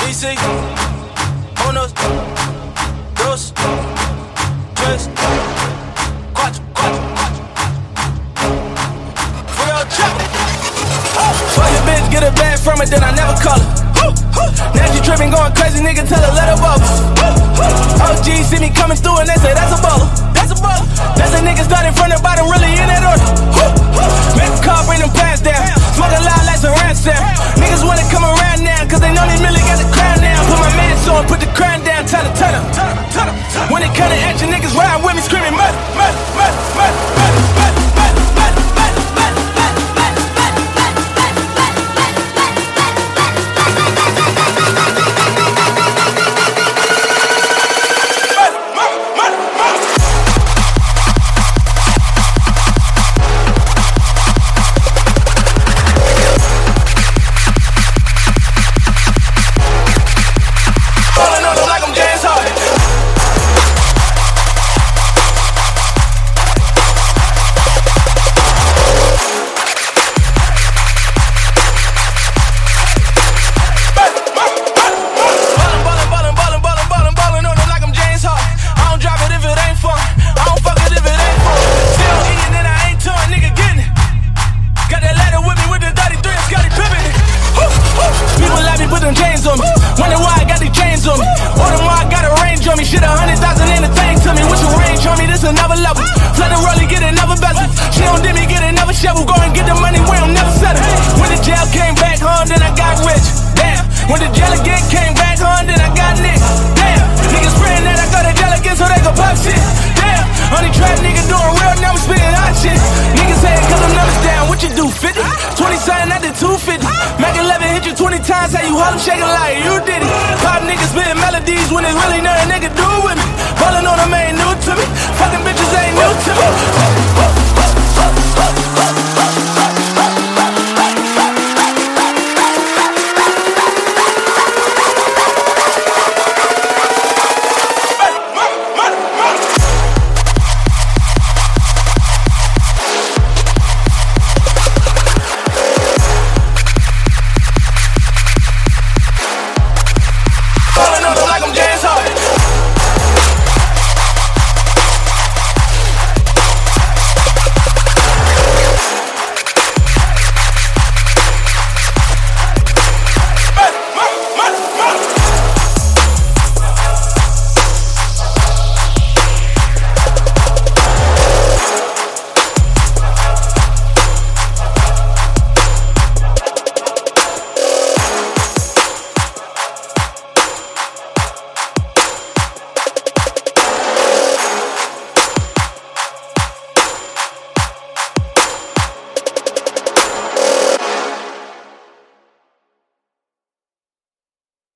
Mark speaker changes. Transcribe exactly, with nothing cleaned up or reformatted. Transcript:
Speaker 1: Easy, unos, dos, tres, cuatro, cuatro, real chopper. Fuck your bitch, get a bag from it, then I never call her. Now she trippin', going crazy, nigga, tell her let her bubble. O G see me coming through and they say that's a baller. That's a baller. That's a nigga started from the bottom, really in that order. Make a car, bring them pants down. Smoking loud like some ransom. Niggas wanna come around now, cause they know they really got the crown now. Put my man on, put the crown down, turn it, turn it. When it come to action, niggas ride with me screaming murder, murder, murder, murder, murder, murder. Another level, flood the rollie, get another bezel. She don't dip me, get another shovel. Go and get the money, we don't never settle. When the jail came back home, then I got rich. Damn. When the jail again came back home, then I got nicked. Damn. Niggas praying that I go to jail again so they can pop shit. Damn. Only trap nigga doing real, now I'm spitting hot shit. Niggas saying cut them numbers down, what you do, fifty? twenty something, I did two fifty. Mac eleven hit you twenty times, how you hold them shaking like you did it. Pop niggas spitting melodies when it's really nothing they can do with me. Ballin' on them ain't new to me. Fucking bitches ain't new to me.